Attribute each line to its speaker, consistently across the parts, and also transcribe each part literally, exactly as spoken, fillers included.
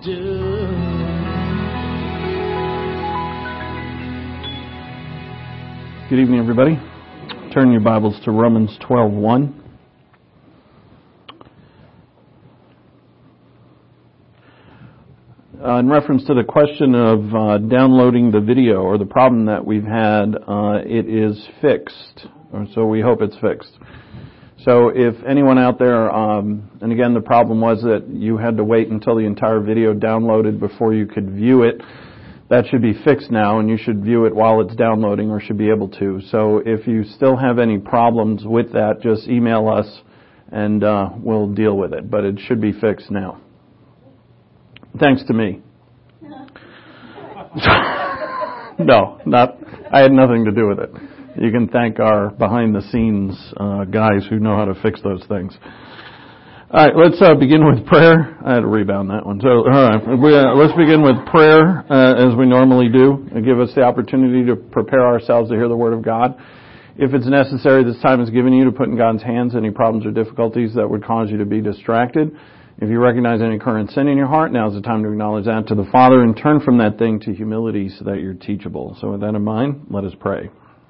Speaker 1: do.
Speaker 2: Good evening, everybody. Turn your Bibles to Romans twelve one. Uh, in reference to the question of uh, downloading the video or the problem that we've had, uh, it is fixed, or so we hope it's fixed. So if anyone out there, um, and again the problem was that you had to wait until the entire video downloaded before you could view it, that should be fixed now, and you should view it while it's downloading, or should be able to. So if you still have any problems with that, just email us and uh, we'll deal with it. But it should be fixed now. Thanks to me. No, not. I had nothing to do with it. You can thank our behind-the-scenes uh, guys who know how to fix those things. All right, let's uh, begin with prayer. I had to rebound that one. So, all right, we, uh, let's begin with prayer uh, as we normally do, and give us the opportunity to prepare ourselves to hear the Word of God. If it's necessary, this time is given you to put in God's hands any problems or difficulties that would cause you to be distracted. If you recognize any current sin in your heart, now's the time to acknowledge that to the Father and turn from that thing to humility so that you're teachable. So with that in mind, let us pray.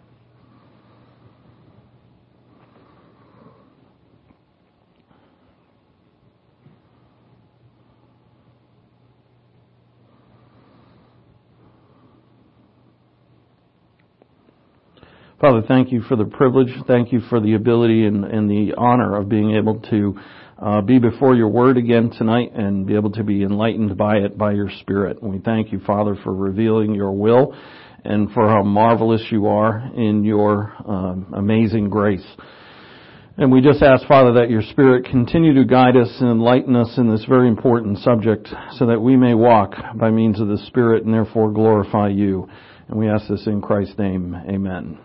Speaker 2: Father, thank you for the privilege. Thank you for the ability and, and the honor of being able to uh, be before your word again tonight and be able to be enlightened by it, by your Spirit. And we thank you, Father, for revealing your will and for how marvelous you are in your um, amazing grace. And we just ask, Father, that your Spirit continue to guide us and enlighten us in this very important subject so that we may walk by means of the Spirit and therefore glorify you. And we ask this in Christ's name. Amen.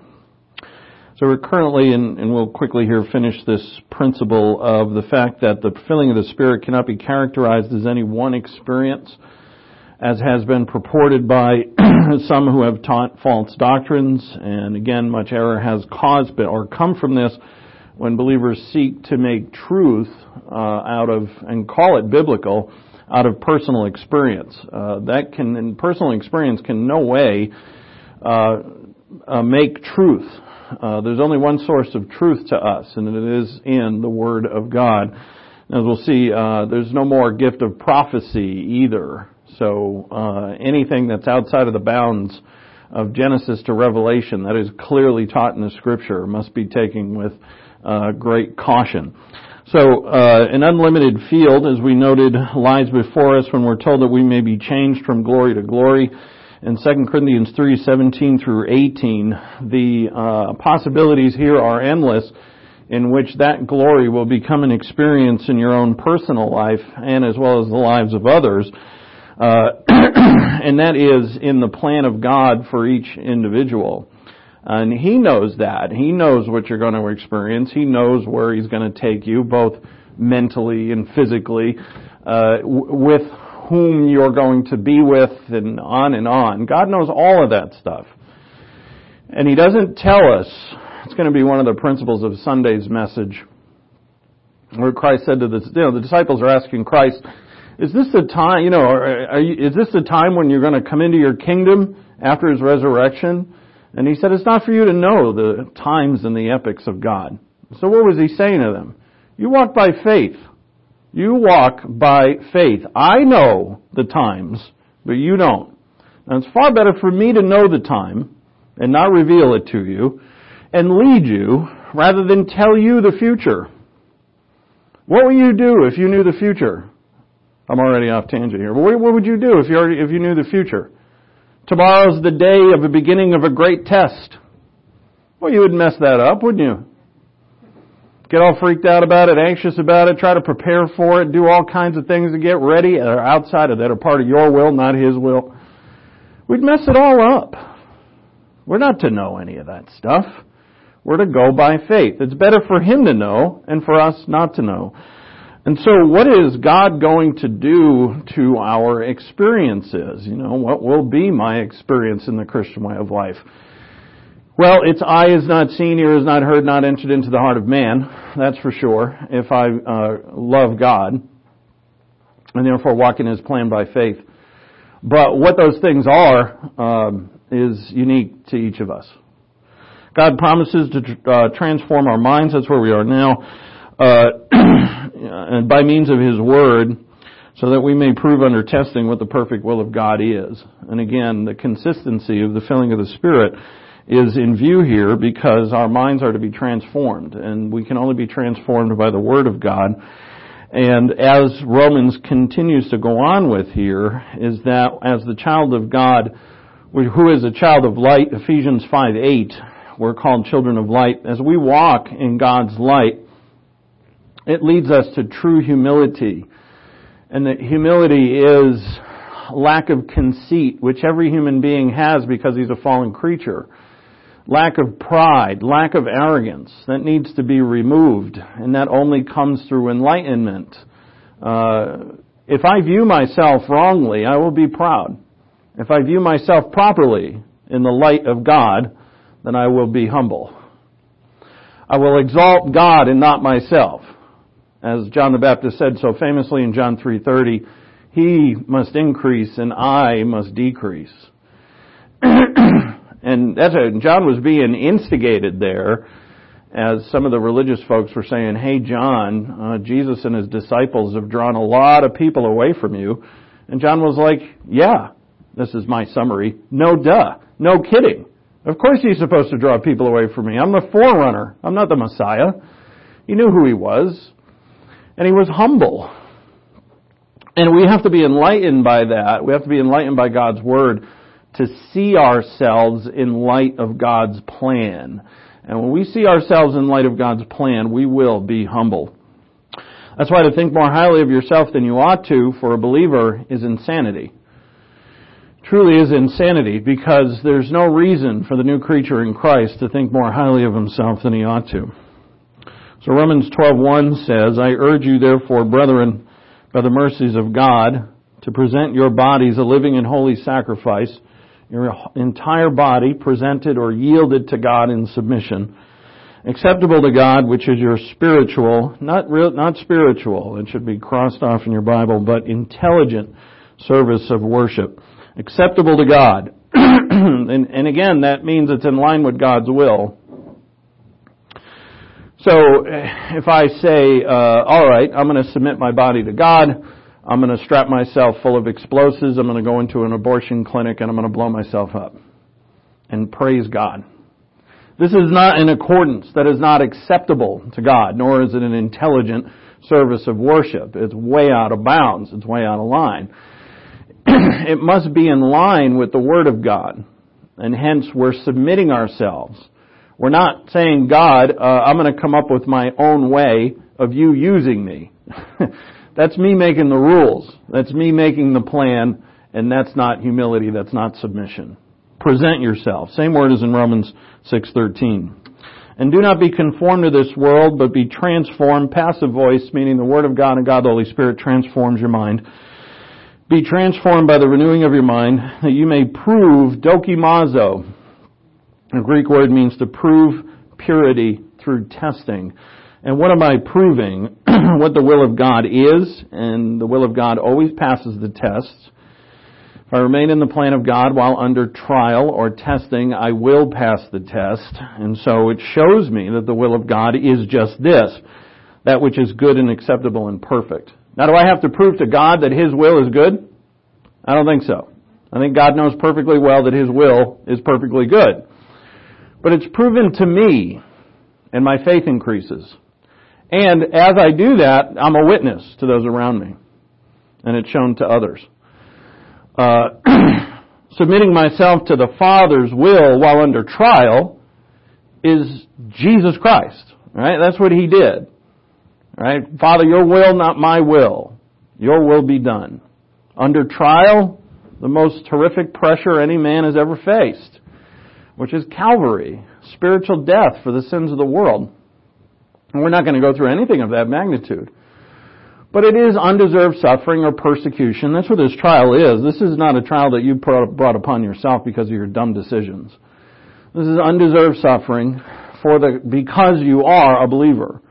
Speaker 2: So we're currently, and, and we'll quickly here finish this principle of the fact that the filling of the Spirit cannot be characterized as any one experience, as has been purported by some who have taught false doctrines. And again, much error has caused or come from this when believers seek to make truth uh, out of, and call it biblical, out of personal experience. Uh, that can, and personal experience can no way uh, uh, make truth. Uh, there's only one source of truth to us, and it is in the Word of God. As we'll see, uh, there's no more gift of prophecy either. So uh, anything that's outside of the bounds of Genesis to Revelation that is clearly taught in the Scripture must be taken with uh, great caution. So uh, an unlimited field, as we noted, lies before us when we're told that we may be changed from glory to glory. In Second Corinthians three seventeen through eighteen, the uh, possibilities here are endless in which that glory will become an experience in your own personal life and as well as the lives of others. Uh, and that is in the plan of God for each individual. And He knows that. He knows what you're going to experience. He knows where He's going to take you, both mentally and physically, uh, w- with whom you're going to be with, and on and on. God knows all of that stuff. And He doesn't tell us. It's going to be one of the principles of Sunday's message, where Christ said to the, you know, the disciples are asking Christ, is this the time, you know, are, are you, is this the time when you're going to come into your kingdom after His resurrection? And He said, it's not for you to know the times and the epochs of God. So what was He saying to them? You walk by faith. You walk by faith. I know the times, but you don't. Now, it's far better for me to know the time and not reveal it to you and lead you rather than tell you the future. What would you do if you knew the future? I'm already off tangent here. But what would you do if you already, if you knew the future? Tomorrow's the day of the beginning of a great test. Well, you would mess that up, wouldn't you? Get all freaked out about it, anxious about it, try to prepare for it, do all kinds of things to get ready that are outside of that, are part of your will, not His will. We'd mess it all up. We're not to know any of that stuff. We're to go by faith. It's better for Him to know and for us not to know. And so what is God going to do to our experiences? You know, what will be my experience in the Christian way of life? Well, its eye is not seen, ear is not heard, not entered into the heart of man. That's for sure, if I uh, love God. and therefore walk in His plan by faith. But what those things are um, is unique to each of us. God promises to uh, transform our minds. That's where we are now. Uh, and by means of His Word, so that we may prove under testing what the perfect will of God is. And again, the consistency of the filling of the Spirit is in view here because our minds are to be transformed. And we can only be transformed by the Word of God. And as Romans continues to go on with here, is that as the child of God, who is a child of light, Ephesians five eight, we're called children of light. As we walk in God's light, it leads us to true humility. And that humility is lack of conceit, which every human being has because he's a fallen creature. Lack of pride, lack of arrogance, that needs to be removed, and that only comes through enlightenment. Uh, if I view myself wrongly, I will be proud. If I view myself properly in the light of God, then I will be humble. I will exalt God and not myself. As John the Baptist said so famously in John three thirty, He must increase and I must decrease. And that's a, John was being instigated there as some of the religious folks were saying, hey, John, uh, Jesus and His disciples have drawn a lot of people away from you. And John was like, yeah, this is my summary. No duh. No kidding. Of course He's supposed to draw people away from me. I'm the forerunner. I'm not the Messiah. He knew who He was. And He was humble. And we have to be enlightened by that. We have to be enlightened by God's Word to see ourselves in light of God's plan. And when we see ourselves in light of God's plan, we will be humble. That's why to think more highly of yourself than you ought to for a believer is insanity. Truly is insanity, because there's no reason for the new creature in Christ to think more highly of himself than he ought to. So Romans twelve one says, I urge you therefore, brethren, by the mercies of God, to present your bodies a living and holy sacrifice, your entire body presented or yielded to God in submission, acceptable to God, which is your spiritual, not real, not spiritual, it should be crossed off in your Bible, but intelligent service of worship. Acceptable to God. and, and again, that means it's in line with God's will. So, if I say, uh, all right, I'm going to submit my body to God, I'm going to strap myself full of explosives, I'm going to go into an abortion clinic, and I'm going to blow myself up. And praise God. This is not in accordance. That is not acceptable to God, nor is it an intelligent service of worship. It's way out of bounds. It's way out of line. It must be in line with the Word of God. And hence, we're submitting ourselves. We're not saying, God, uh, I'm going to come up with my own way of you using me. That's me making the rules. That's me making the plan, and that's not humility. That's not submission. Present yourself. Same word as in Romans six thirteen. And do not be conformed to this world, but be transformed. Passive voice, meaning the Word of God and God the Holy Spirit transforms your mind. Be transformed by the renewing of your mind, that you may prove dokimazo. The Greek word means to prove purity through testing. And what am I proving? What the will of God is, and the will of God always passes the tests. If I remain in the plan of God while under trial or testing, I will pass the test. And so it shows me that the will of God is just this, that which is good and acceptable and perfect. Now, do I have to prove to God that His will is good? I don't think so. I think God knows perfectly well that His will is perfectly good. But it's proven to me, and my faith increases. And as I do that, I'm a witness to those around me. And it's shown to others. Uh, submitting myself to the Father's will while under trial is Jesus Christ. Right? That's what He did. Right? Father, your will, not my will. Your will be done. Under trial, the most horrific pressure any man has ever faced, which is Calvary, spiritual death for the sins of the world. And we're not going to go through anything of that magnitude. But it is undeserved suffering or persecution. That's what this trial is. This is not a trial that you brought upon yourself because of your dumb decisions. This is undeserved suffering for the because you are a believer.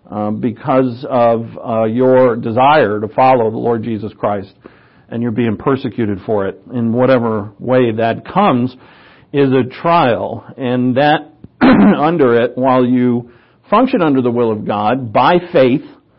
Speaker 2: uh, because of uh, your desire to follow the Lord Jesus Christ, and you're being persecuted for it. In whatever way that comes is a trial, and that under it, while you function under the will of God by faith,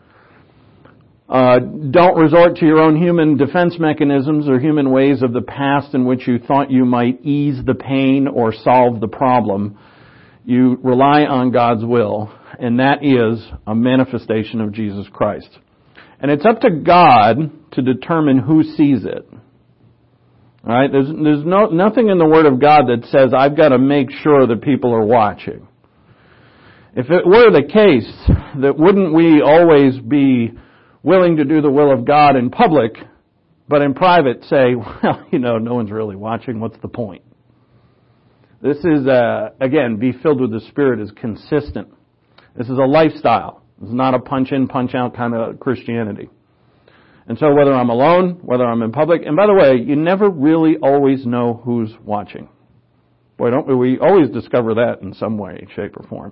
Speaker 2: Uh, don't resort to your own human defense mechanisms or human ways of the past in which you thought you might ease the pain or solve the problem. You rely on God's will, and that is a manifestation of Jesus Christ. And it's up to God to determine who sees it. All right? There's, there's no, nothing in the Word of God that says, I've got to make sure that people are watching. If it were the case, that wouldn't we always be willing to do the will of God in public, but in private say, well, you know, no one's really watching. What's the point? This is, uh, again, be filled with the Spirit is consistent. This is a lifestyle. It's not a punch-in, punch-out kind of Christianity. And so whether I'm alone, whether I'm in public, and by the way, you never really always know who's watching. Boy, don't we, we always discover that in some way, shape, or form.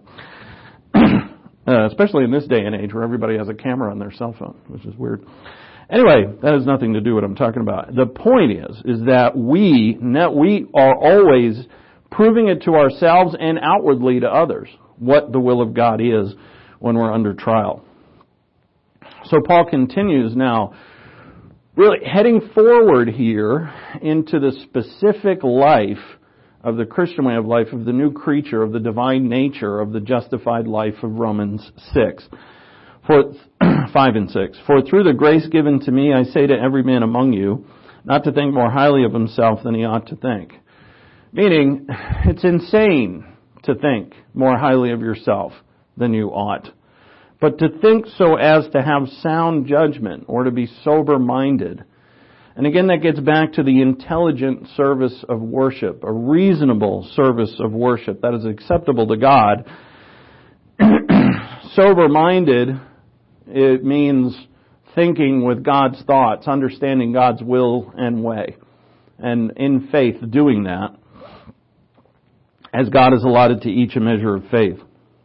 Speaker 2: Uh, especially in this day and age where everybody has a camera on their cell phone, which is weird. Anyway, that has nothing to do with what I'm talking about. The point is, is that we, we are always proving it to ourselves and outwardly to others what the will of God is when we're under trial. So Paul continues now, really heading forward here into the specific life of the Christian way of life, of the new creature, of the divine nature, of the justified life of Romans six. For, five and six. For through the grace given to me, I say to every man among you, not to think more highly of himself than he ought to think. Meaning, it's insane to think more highly of yourself than you ought. But to think so as to have sound judgment, or to be sober-minded. And again, that gets back to the intelligent service of worship, a reasonable service of worship that is acceptable to God. Sober-minded, it means thinking with God's thoughts, understanding God's will and way, and in faith doing that, as God has allotted to each a measure of faith.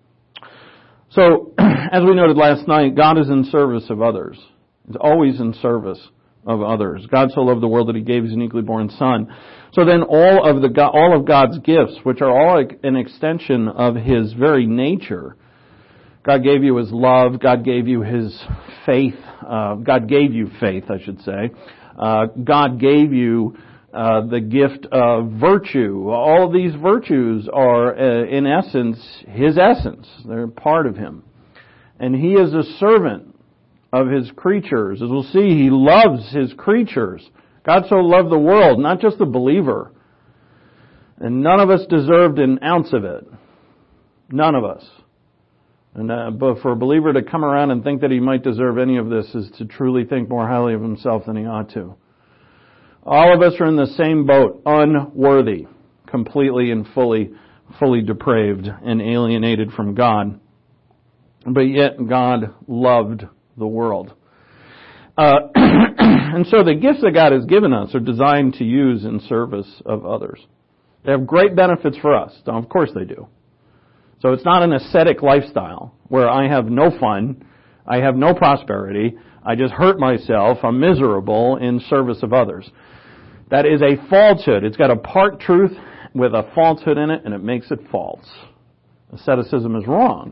Speaker 2: So, as we noted last night, God is in service of others. He's always in service of others. God so loved the world that He gave His uniquely born Son. So then all of the all of God's gifts, which are all an extension of His very nature, God gave you His love, God gave you His faith, uh, God gave you faith, I should say. Uh, God gave you uh, the gift of virtue. All of these virtues are, uh, in essence, His essence. They're part of Him. And He is a servant of His creatures. As we'll see, He loves His creatures. God so loved the world, not just the believer. And none of us deserved an ounce of it. None of us. And uh, but for a believer to come around and think that he might deserve any of this is to truly think more highly of himself than he ought to. All of us are in the same boat, unworthy, completely and fully, fully depraved and alienated from God. But yet God loved the world. Uh, and so the gifts that God has given us are designed to use in service of others. They have great benefits for us. Of course they do. So it's not an ascetic lifestyle where I have no fun, I have no prosperity, I just hurt myself, I'm miserable in service of others. That is a falsehood. It's got a part truth with a falsehood in it, and it makes it false. Asceticism is wrong.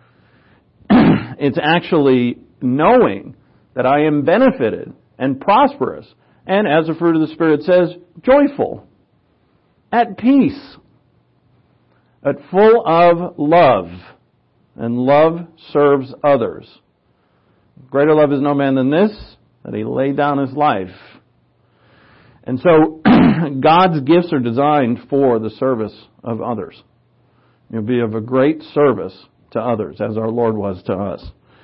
Speaker 2: It's actually knowing that I am benefited and prosperous, and as the fruit of the Spirit says, joyful, at peace, but full of love, and love serves others. Greater love is no man than this, that He laid down His life. And so, God's gifts are designed for the service of others. You'll be of a great service to others, as our Lord was to us.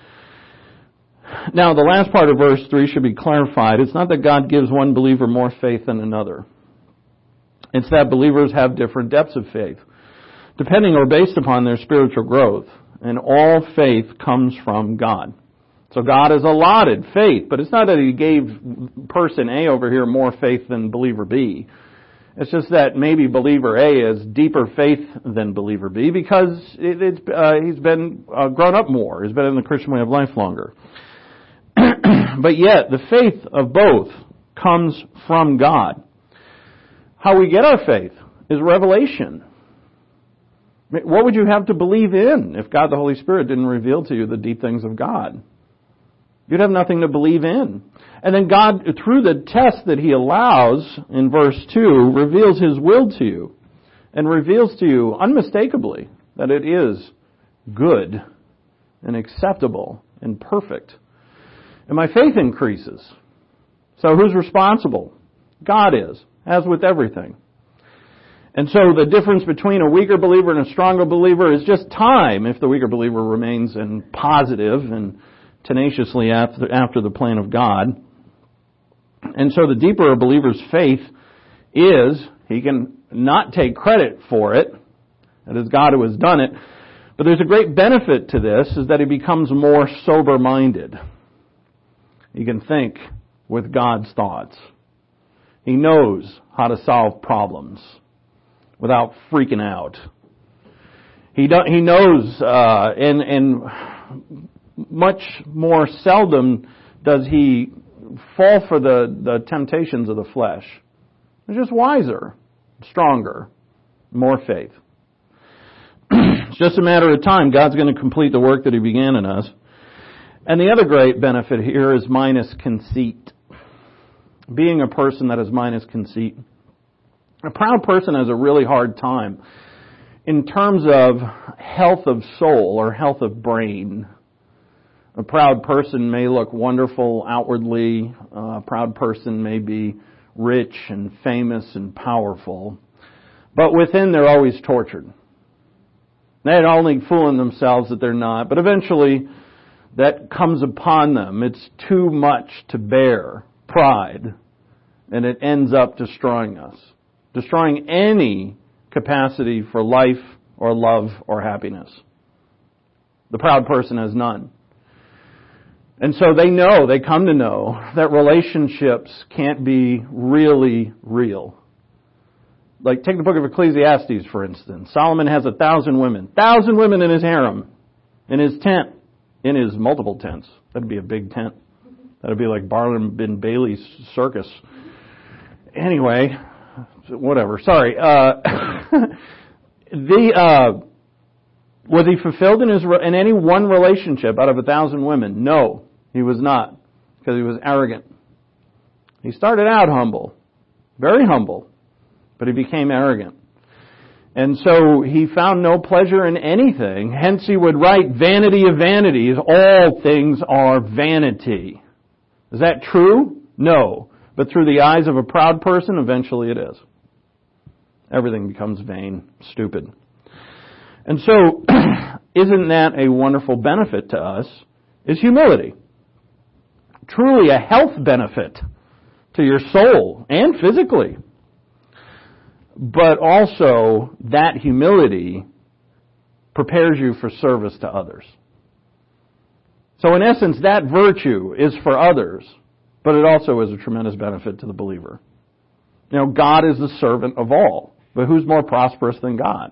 Speaker 2: Now, the last part of verse three should be clarified. It's not that God gives one believer more faith than another. It's that believers have different depths of faith, depending or based upon their spiritual growth. And all faith comes from God. So God has allotted faith, but it's not that He gave person A over here more faith than believer B. It's just that maybe believer A has deeper faith than believer B because it, it's, uh, he's been uh, grown up more. He's been in the Christian way of life longer. But yet, the faith of both comes from God. How we get our faith is revelation. What would you have to believe in if God the Holy Spirit didn't reveal to you the deep things of God? You'd have nothing to believe in. And then God, through the test that He allows in verse two, reveals His will to you and reveals to you unmistakably that it is good and acceptable and perfect. And my faith increases. So who's responsible? God is, as with everything. And so the difference between a weaker believer and a stronger believer is just time if the weaker believer remains in positive and tenaciously after, after the plan of God. And so the deeper a believer's faith is, he can not take credit for it. It is God who has done it. But there's a great benefit to this, is that he becomes more sober-minded. He can think with God's thoughts. He knows how to solve problems without freaking out. He do, he knows, uh, and and much more seldom does he fall for the, the temptations of the flesh. He's just wiser, stronger, more faith. It's just a matter of time. God's going to complete the work that He began in us. And the other great benefit here is minus conceit. Being a person that is minus conceit. A proud person has a really hard time in terms of health of soul or health of brain. A proud person may look wonderful outwardly. A proud person may be rich and famous and powerful. But within they're always tortured. They're only fooling themselves that they're not. But eventually that comes upon them. It's too much to bear. Pride. And it ends up destroying us. Destroying any capacity for life or love or happiness. The proud person has none. And so they know, they come to know, that relationships can't be really real. Like, take the book of Ecclesiastes, for instance. Solomon has a thousand women. Thousand women in his harem. In his tent. In his multiple tents. That'd be a big tent. That'd be like Barnum and Bailey's circus. Anyway, whatever. Sorry. Uh, the, uh, was he fulfilled in his, in any one relationship out of a thousand women? No, he was not. Because he was arrogant. He started out humble. Very humble. But he became arrogant. And so he found no pleasure in anything. Hence he would write, vanity of vanities, all things are vanity. Is that true? No. But through the eyes of a proud person, eventually it is. Everything becomes vain, stupid. And so, isn't that a wonderful benefit to us? Is humility. Truly a health benefit to your soul and physically. But also, that humility prepares you for service to others. So in essence, that virtue is for others, but it also is a tremendous benefit to the believer. You know, God is the servant of all, but who's more prosperous than God?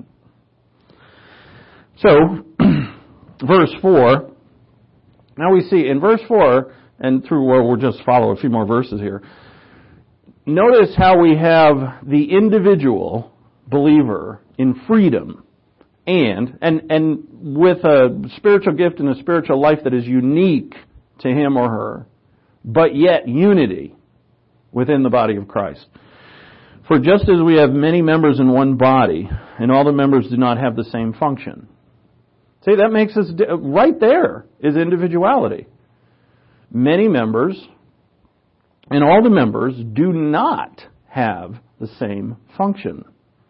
Speaker 2: So, verse four, now we see in verse four, and through where we'll just follow a few more verses here, notice how we have the individual believer in freedom and, and, and with a spiritual gift and a spiritual life that is unique to him or her, but yet unity within the body of Christ. For just as we have many members in one body, and all the members do not have the same function. See, that makes us, right there is individuality. Many members, and all the members do not have the same function.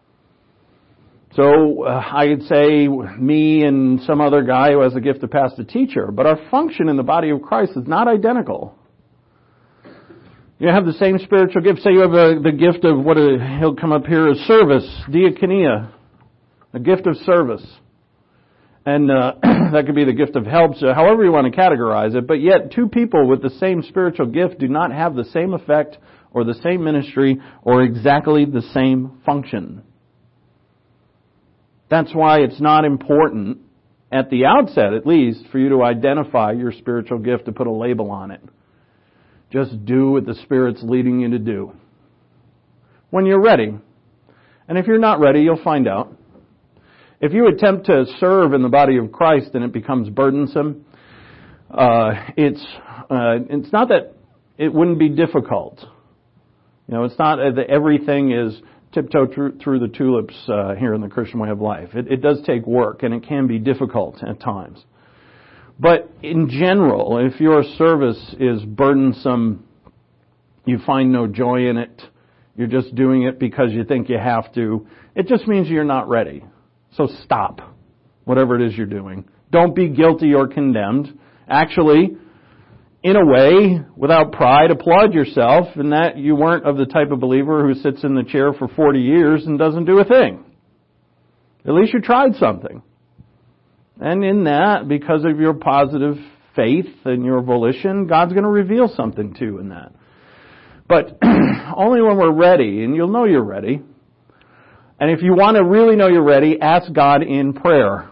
Speaker 2: So uh, I could say me and some other guy who has the gift of pastor teacher, but our function in the body of Christ is not identical. You have the same spiritual gift. Say you have a, the gift of what a, he'll come up here as service, diakonia, a gift of service. And uh, that could be the gift of help, so however you want to categorize it. But yet, two people with the same spiritual gift do not have the same effect or the same ministry or exactly the same function. That's why it's not important, at the outset at least, for you to identify your spiritual gift, to put a label on it. Just do what the Spirit's leading you to do. When you're ready. And if you're not ready, you'll find out. If you attempt to serve in the body of Christ and it becomes burdensome, uh, it's uh, it's not that it wouldn't be difficult. You know, it's not that everything is tiptoe through, through the tulips uh, here in the Christian way of life. It, it does take work, and it can be difficult at times. But in general, if your service is burdensome, you find no joy in it, you're just doing it because you think you have to, it just means you're not ready. So stop, whatever it is you're doing. Don't be guilty or condemned. Actually, in a way, without pride, applaud yourself in that you weren't of the type of believer who sits in the chair for forty years and doesn't do a thing. At least you tried something. And in that, because of your positive faith and your volition, God's going to reveal something to you in that. But only when we're ready, and you'll know you're ready. And if you want to really know you're ready, ask God in prayer.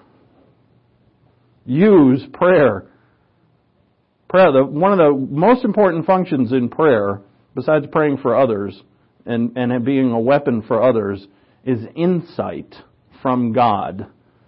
Speaker 2: Use prayer. Prayer, the, one of the most important functions in prayer, besides praying for others and, and being a weapon for others, is insight from God.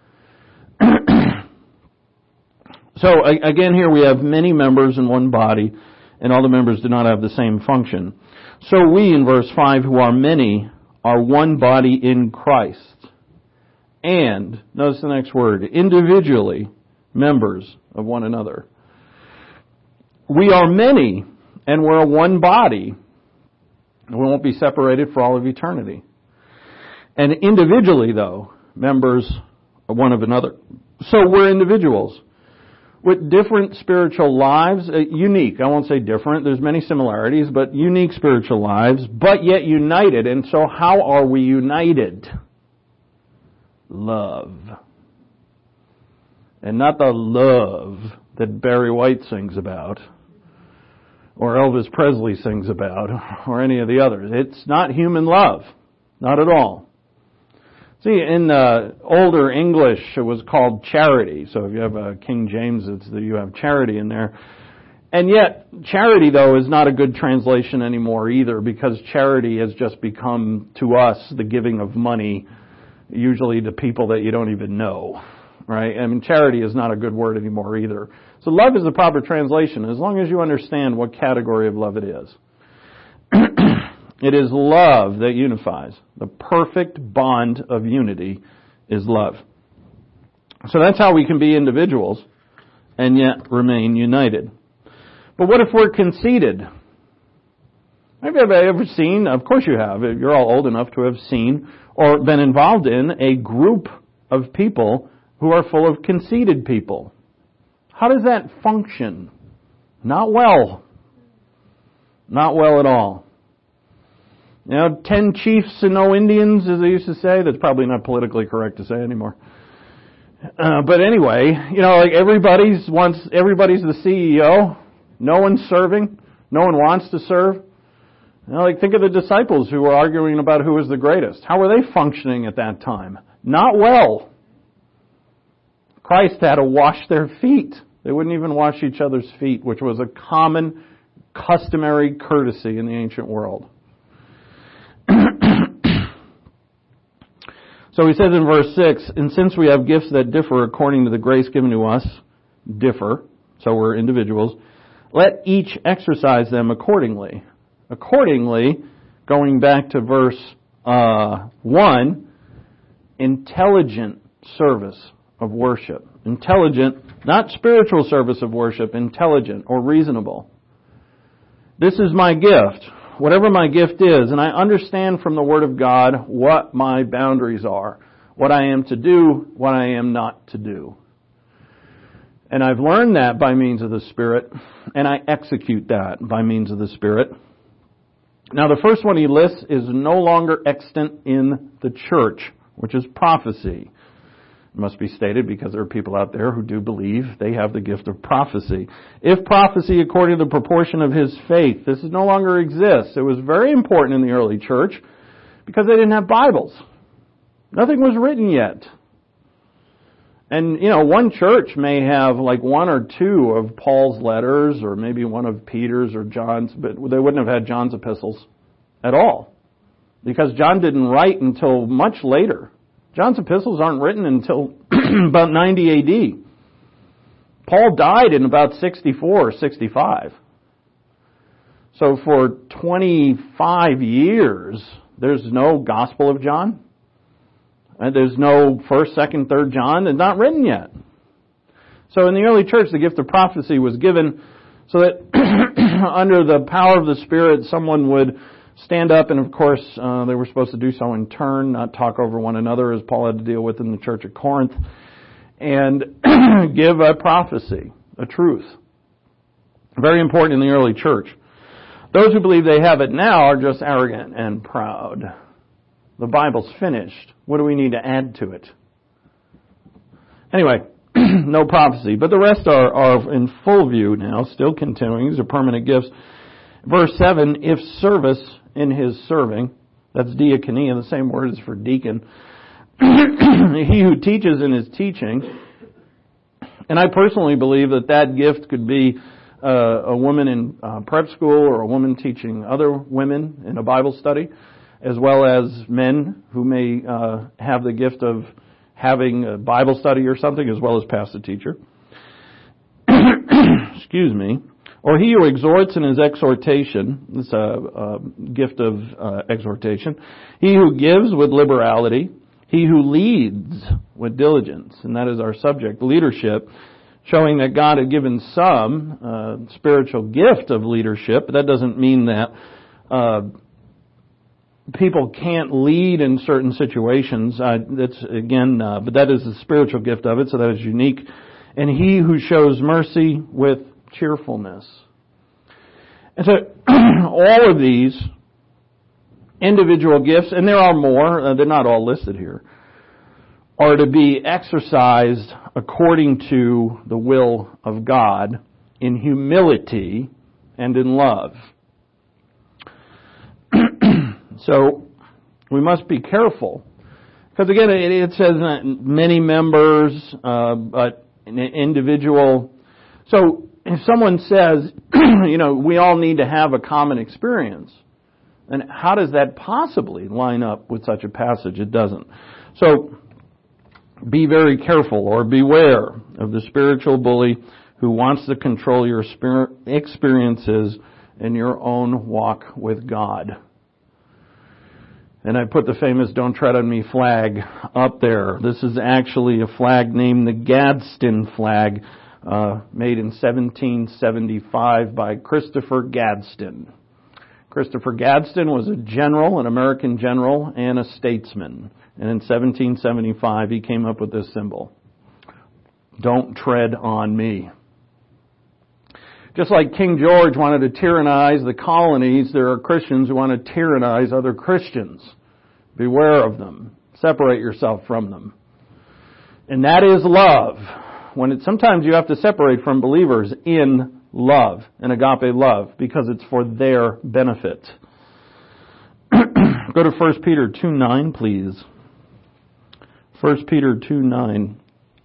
Speaker 2: So again, here we have many members in one body, and all the members do not have the same function. So we, in verse five, who are many, are one body in Christ. And, notice the next word, individually members of one another. We are many, and we're a one body. We won't be separated for all of eternity. And individually, though, members of one of another. So we're individuals with different spiritual lives, uh, unique. I won't say different. There's many similarities, but unique spiritual lives, but yet united. And so how are we united? Love. And not the love that Barry White sings about, or Elvis Presley sings about, or any of the others. It's not human love. Not at all. See, in uh, older English, it was called charity. So if you have a King James, it's the, you have charity in there. And yet, charity, though, is not a good translation anymore either, because charity has just become, to us, the giving of money, usually to people that you don't even know. Right? I mean, charity is not a good word anymore either. So love is the proper translation, as long as you understand what category of love it is. It is love that unifies. The perfect bond of unity is love. So that's how we can be individuals and yet remain united. But what if we're conceited? Have you ever seen, of course you have, you're all old enough to have seen or been involved in a group of people who are full of conceited people. How does that function? Not well. Not well at all. You know, ten chiefs and no Indians, as they used to say. That's probably not politically correct to say anymore. Uh, but anyway, you know, like everybody's wants, everybody's the C E O. No one's serving. No one wants to serve. You know, like think of the disciples who were arguing about who was the greatest. How were they functioning at that time? Not well. Christ had to wash their feet. They wouldn't even wash each other's feet, which was a common, customary courtesy in the ancient world. So he says in verse six, and since we have gifts that differ according to the grace given to us, differ, so we're individuals, let each exercise them accordingly. Accordingly, going back to verse uh, one, intelligent service of worship. Intelligent, not spiritual service of worship, intelligent or reasonable. This is my gift. Whatever my gift is, and I understand from the Word of God what my boundaries are, what I am to do, what I am not to do. And I've learned that by means of the Spirit, and I execute that by means of the Spirit. Now the first one he lists is no longer extant in the church, which is prophecy. It must be stated because there are people out there who do believe they have the gift of prophecy. If prophecy according to the proportion of his faith, this no longer exists. It was very important in the early church because they didn't have Bibles. Nothing was written yet. And, you know, one church may have like one or two of Paul's letters or maybe one of Peter's or John's, but they wouldn't have had John's epistles at all because John didn't write until much later. John's epistles aren't written until about ninety A D. Paul died in about sixty-four or sixty-five. So for twenty-five years, there's no Gospel of John. And there's no first, second, third John. It's not written yet. So in the early church, the gift of prophecy was given so that under the power of the Spirit, someone would stand up, and of course, uh, they were supposed to do so in turn, not talk over one another, as Paul had to deal with in the church at Corinth, and give a prophecy, a truth. Very important in the early church. Those who believe they have it now are just arrogant and proud. The Bible's finished. What do we need to add to it? Anyway, no prophecy. But the rest are, are in full view now, still continuing. These are permanent gifts. Verse seven, if service in his serving, that's diakonia, the same word as for deacon. He who teaches in his teaching. And I personally believe that that gift could be uh, a woman in uh, prep school or a woman teaching other women in a Bible study, as well as men who may uh, have the gift of having a Bible study or something, as well as pastor teacher. Excuse me. Or he who exhorts in his exhortation, it's a, a gift of uh, exhortation. He who gives with liberality. He who leads with diligence. And that is our subject, leadership, showing that God had given some uh, spiritual gift of leadership. But that doesn't mean that uh, people can't lead in certain situations. Uh, that's again, uh, but that is the spiritual gift of it, so that is unique. And he who shows mercy with cheerfulness. And so all of these individual gifts, and there are more, uh, they're not all listed here, are to be exercised according to the will of God in humility and in love. So we must be careful. Because again, it, it says many members, uh, but an individual. So if someone says, you know, we all need to have a common experience, then how does that possibly line up with such a passage? It doesn't. So be very careful or beware of the spiritual bully who wants to control your spirit experiences in your own walk with God. And I put the famous Don't Tread on Me flag up there. This is actually a flag named the Gadsden flag, uh, made in seventeen seventy-five by Christopher Gadsden. Christopher Gadsden was a general, an American general, and a statesman. And in seventeen seventy-five, he came up with this symbol. Don't tread on me. Just like King George wanted to tyrannize the colonies, there are Christians who want to tyrannize other Christians. Beware of them. Separate yourself from them. And that is love. When it, sometimes you have to separate from believers in love, in agape love, because it's for their benefit. Go to First Peter two nine, please. First Peter two nine.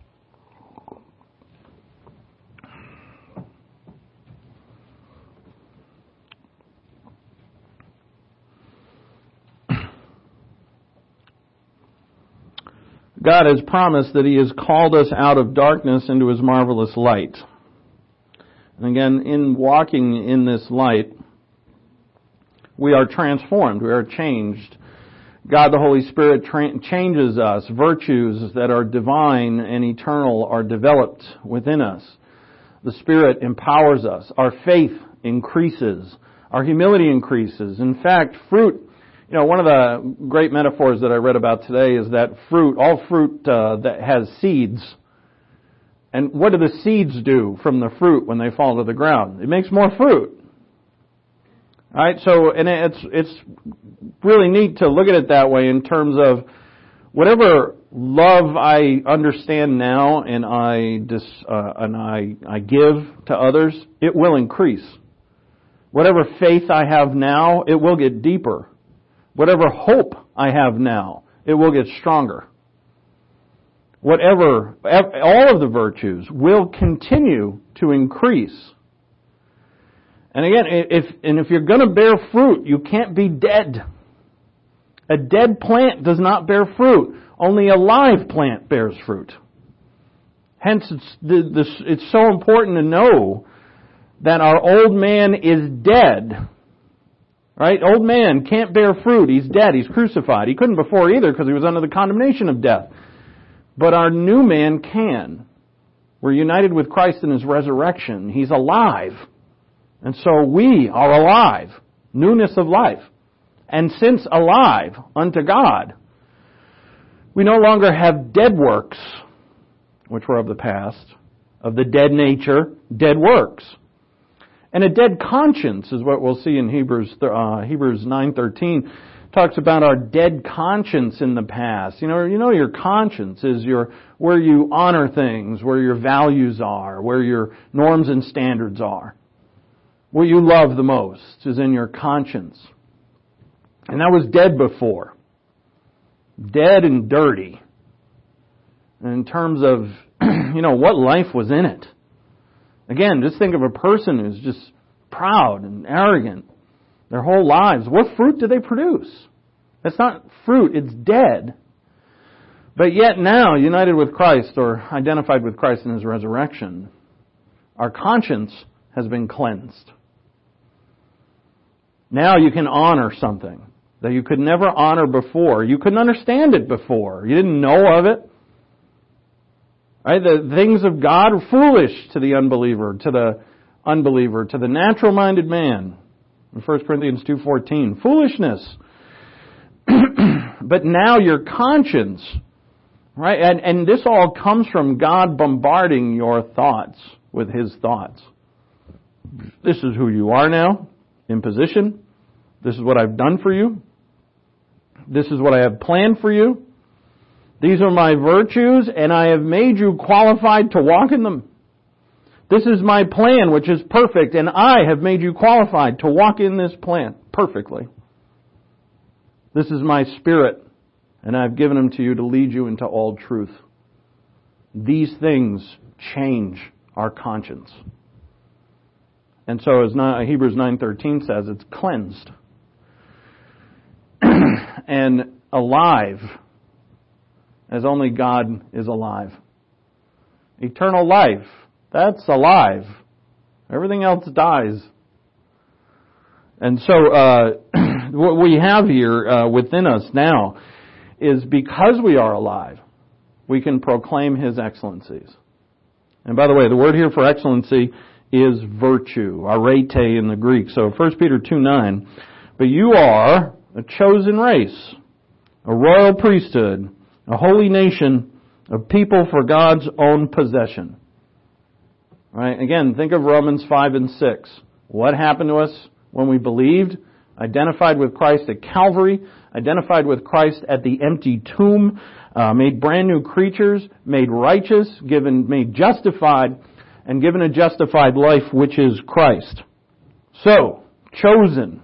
Speaker 2: God has promised that He has called us out of darkness into His marvelous light. And again, in walking in this light, we are transformed, we are changed. God the Holy Spirit tra- changes us. Virtues that are divine and eternal are developed within us. The Spirit empowers us. Our faith increases. Our humility increases. In fact, fruit, you know, one of the great metaphors that I read about today is that fruit, all fruit uh, that has seeds. And what do the seeds do from the fruit when they fall to the ground? It makes more fruit. All right, so, and it's, it's really neat to look at it that way in terms of whatever love I understand now and I dis, uh, and I, I give to others, it will increase. Whatever faith I have now, it will get deeper. Whatever hope I have now, it will get stronger. Whatever, all of the virtues will continue to increase. And again, if, and if you're going to bear fruit, you can't be dead. A dead plant does not bear fruit. Only a live plant bears fruit. Hence, it's, the, the, it's so important to know that our old man is dead. Right? Old man can't bear fruit. He's dead. He's crucified. He couldn't before either because he was under the condemnation of death. But our new man can. We're united with Christ in His resurrection. He's alive. And so we are alive. Newness of life. And since alive unto God, we no longer have dead works, which were of the past, of the dead nature, dead works. And a dead conscience is what we'll see in Hebrews uh, Hebrews nine thirteen. Talks about our dead conscience in the past. You know, you know your conscience is your where you honor things, where your values are, where your norms and standards are. What you love the most is in your conscience. And that was dead before. Dead and dirty. And in terms of, you know, what life was in it. Again, just think of a person who's just proud and arrogant their whole lives. What fruit do they produce? That's not fruit, it's dead. But yet now, united with Christ or identified with Christ in His resurrection, our conscience has been cleansed. Now you can honor something that you could never honor before. You couldn't understand it before. You didn't know of it. Right? The things of God are foolish to the unbeliever, to the unbeliever, to the natural-minded man. In First Corinthians two fourteen, foolishness. But now your conscience, right? And, and this all comes from God bombarding your thoughts with His thoughts. This is who you are now, in position. This is what I've done for you. This is what I have planned for you. These are my virtues, and I have made you qualified to walk in them. This is my plan, which is perfect, and I have made you qualified to walk in this plan perfectly. This is my Spirit, and I've given them to you to lead you into all truth. These things change our conscience. And so as Hebrews nine thirteen says, it's cleansed and alive as only God is alive. Eternal life, that's alive. Everything else dies. And so uh, what we have here uh, within us now is because we are alive, we can proclaim His excellencies. And by the way, the word here for excellency is virtue, arete in the Greek. So First Peter two nine, but you are a chosen race, a royal priesthood, a holy nation, a people for God's own possession. Right? Again, think of Romans five and six. What happened to us when we believed? Identified with Christ at Calvary, identified with Christ at the empty tomb, uh, made brand new creatures, made righteous, given, made justified, and given a justified life, which is Christ. So, chosen.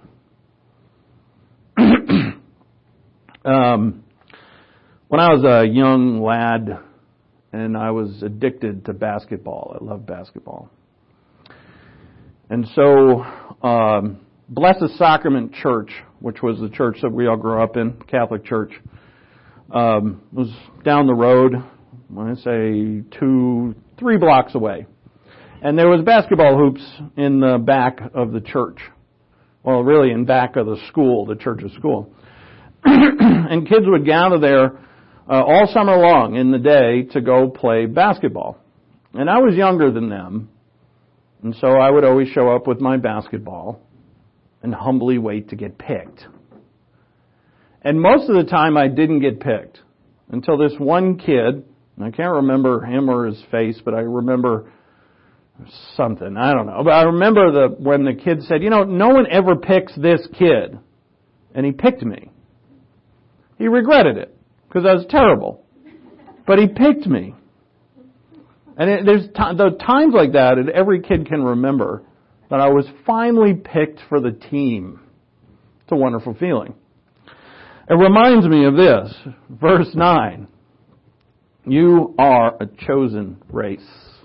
Speaker 2: um, when I was a young lad, and I was addicted to basketball. I love basketball. And so, um, Blessed Sacrament Church, which was the church that we all grew up in, Catholic church, um, was down the road, when I say two, three blocks away. And there was basketball hoops in the back of the church. Well, really in back of the school, the church's school. And kids would gather there uh, all summer long in the day to go play basketball. And I was younger than them. And so I would always show up with my basketball and humbly wait to get picked. And most of the time I didn't get picked until this one kid, and I can't remember him or his face, but I remember something, I don't know. But I remember the when the kid said, you know, no one ever picks this kid. And he picked me. He regretted it because I was terrible. But He picked me. And it, there's t- the times like that, and every kid can remember, that I was finally picked for the team. It's a wonderful feeling. It reminds me of this, verse nine. You are a chosen race.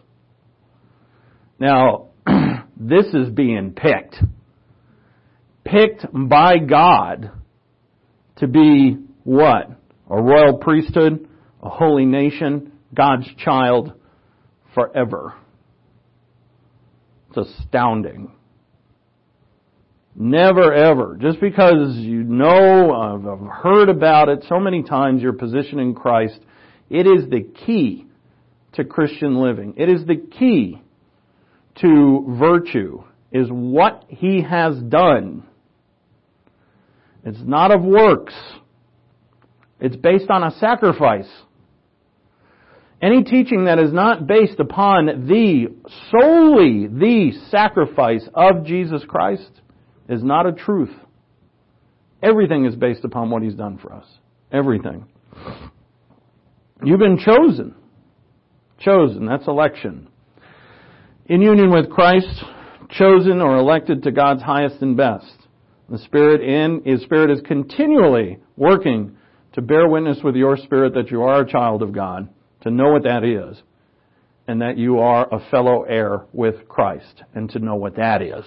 Speaker 2: Now, this is being picked. Picked by God to be what? A royal priesthood, a holy nation, God's child forever. It's astounding. Never ever, just because you know, I've heard about it so many times, your position in Christ, it is the key to Christian living. It is the key to virtue, is what He has done. It's not of works. It's based on a sacrifice. Any teaching that is not based upon the, solely the sacrifice of Jesus Christ is not a truth. Everything is based upon what He's done for us. Everything. You've been chosen. Chosen, that's election. In union with Christ, chosen or elected to God's highest and best. The Spirit in His Spirit is continually working to bear witness with your spirit that you are a child of God, to know what that is, and that you are a fellow heir with Christ, and to know what that is.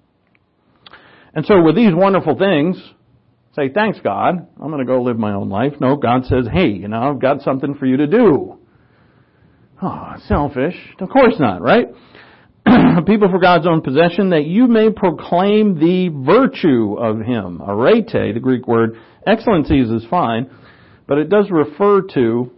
Speaker 2: And so with these wonderful things, say, thanks God, I'm going to go live my own life. No, God says, hey, you know, I've got something for you to do. Oh, selfish. Of course not, right? People for God's own possession, that you may proclaim the virtue of Him. Arete, the Greek word, excellencies is fine, but it does refer to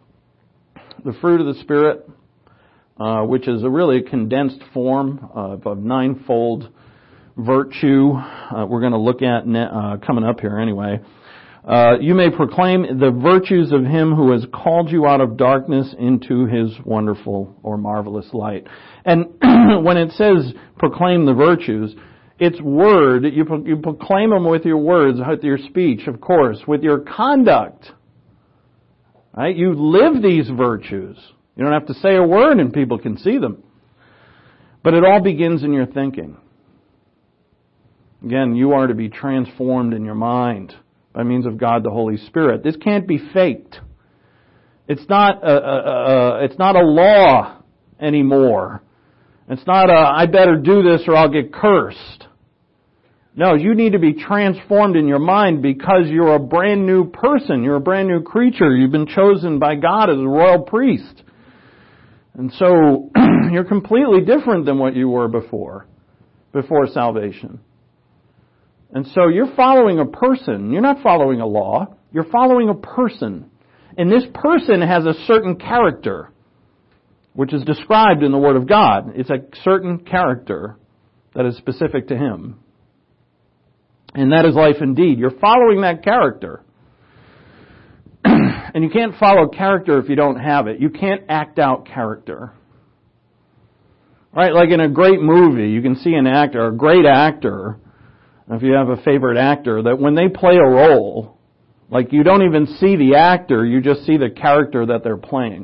Speaker 2: the fruit of the Spirit, uh, which is a really condensed form of a ninefold virtue. Uh, we're going to look at ne- uh, coming up here anyway. Uh, you may proclaim the virtues of Him who has called you out of darkness into His wonderful or marvelous light. And when it says proclaim the virtues, it's word. You, pro- you proclaim them with your words, with your speech, of course, with your conduct. Right? You live these virtues. You don't have to say a word and people can see them. But it all begins in your thinking. Again, you are to be transformed in your mind by means of God the Holy Spirit. This can't be faked. It's not a, a, a, it's not a law anymore. It's not a, I better do this or I'll get cursed. No, you need to be transformed in your mind because you're a brand new person. You're a brand new creature. You've been chosen by God as a royal priest. And so you're completely different than what you were before, before salvation. And so you're following a person. You're not following a law. You're following a person. And this person has a certain character, which is described in the Word of God. It's a certain character that is specific to Him. And that is life indeed. You're following that character. And you can't follow character if you don't have it. You can't act out character. Right? Like in a great movie, you can see an actor, a great actor, if you have a favorite actor, that when they play a role, like you don't even see the actor, you just see the character that they're playing.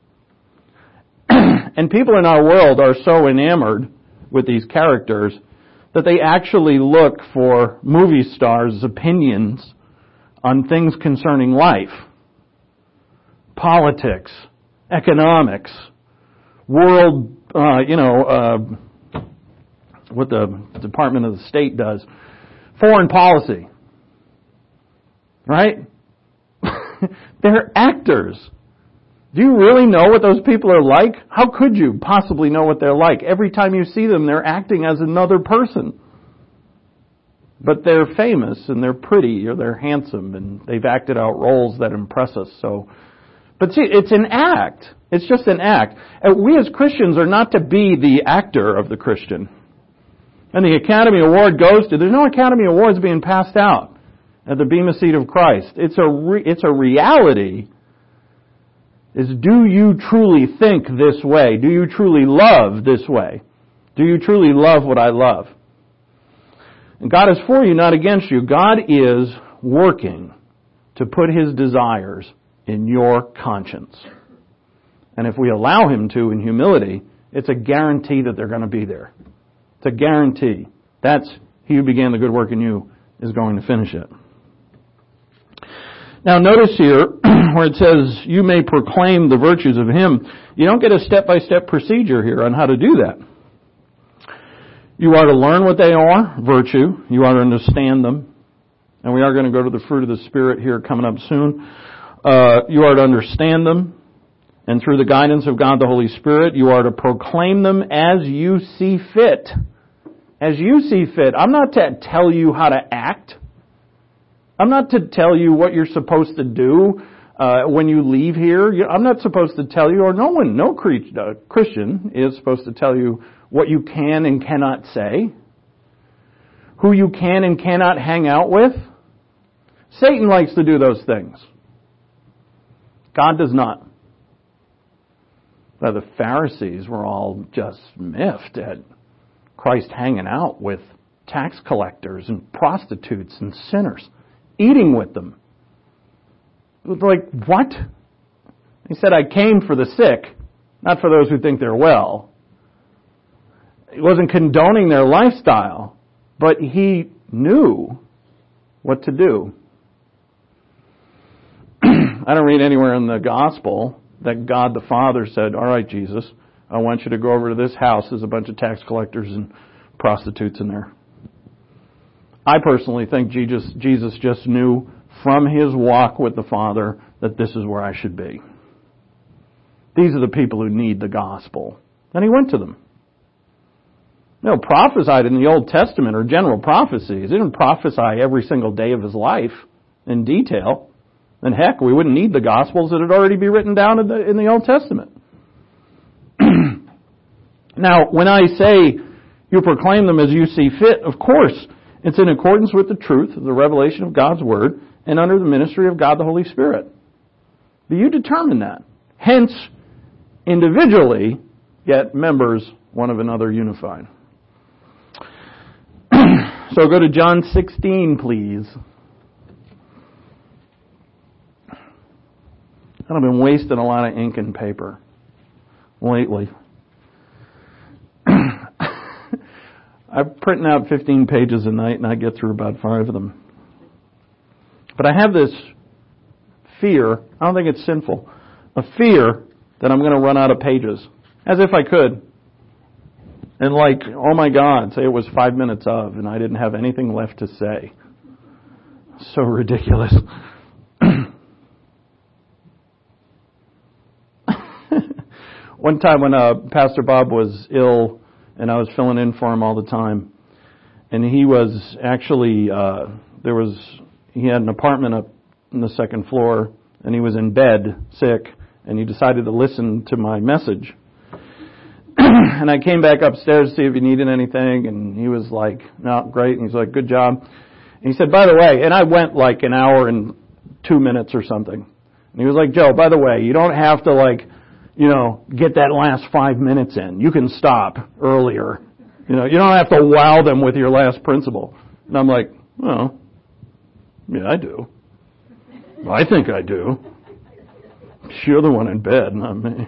Speaker 2: And people in our world are so enamored with these characters that they actually look for movie stars' opinions on things concerning life, politics, economics, world, uh, you know, uh, what the Department of the State does, foreign policy, right? They're actors. Do you really know what those people are like? How could you possibly know what they're like? Every time you see them, they're acting as another person. But they're famous and they're pretty or they're handsome and they've acted out roles that impress us. So, but see, it's an act. It's just an act. And we as Christians are not to be the actor of the Christian. And the Academy Award goes to, there's no Academy Awards being passed out at the Bema Seat of Christ. It's a, re, it's a reality. Is do you truly think this way? Do you truly love this way? Do you truly love what I love? And God is for you, not against you. God is working to put His desires in your conscience. And if we allow Him to in humility, it's a guarantee that they're going to be there. It's a guarantee. That's He who began the good work in you is going to finish it. Now notice here where it says, you may proclaim the virtues of Him. You don't get a step-by-step procedure here on how to do that. You are to learn what they are, virtue. You are to understand them. And we are going to go to the fruit of the Spirit here coming up soon. Uh, you are to understand them. And through the guidance of God the Holy Spirit, you are to proclaim them as you see fit. As you see fit. I'm not to tell you how to act. I'm not to tell you what you're supposed to do uh, when you leave here. I'm not supposed to tell you, or no one, no uh, Christian is supposed to tell you what you can and cannot say, who you can and cannot hang out with. Satan likes to do those things. God does not. Now, the Pharisees were all just miffed at Christ hanging out with tax collectors and prostitutes and sinners, eating with them. Like, what? He said, I came for the sick, not for those who think they're well. He wasn't condoning their lifestyle, but he knew what to do. I don't read anywhere in the gospel that God the Father said, all right, Jesus, I want you to go over to this house. There's a bunch of tax collectors and prostitutes in there. I personally think Jesus, Jesus just knew from His walk with the Father that this is where I should be. These are the people who need the gospel. And He went to them. You know, prophesied in the Old Testament are general prophecies. He didn't prophesy every single day of His life in detail. And heck, we wouldn't need the Gospels. It would already be written down in the, in the Old Testament. Now, when I say you proclaim them as you see fit, of course, it's in accordance with the truth of the revelation of God's Word and under the ministry of God the Holy Spirit. But you determine that. Hence, individually, yet members one of another unified. So go to John sixteen, please. I've been wasting a lot of ink and paper lately. I'm printing out fifteen pages a night and I get through about five of them. But I have this fear, I don't think it's sinful, a fear that I'm going to run out of pages. As if I could. And like, oh my God, say it was five minutes of and I didn't have anything left to say. So ridiculous. One time when uh, Pastor Bob was ill and I was filling in for him all the time, and he was actually, uh, there was, he had an apartment up on the second floor and he was in bed sick and he decided to listen to my message. And I came back upstairs to see if he needed anything, and he was like, no, great. And he's like, good job. And he said, by the way, and I went like an hour and two minutes or something. And he was like, Joe, by the way, you don't have to like, you know, get that last five minutes in. You can stop earlier. You know, you don't have to wow them with your last principle. And I'm like, well, yeah, I do. I think I do. You're the one in bed, not me.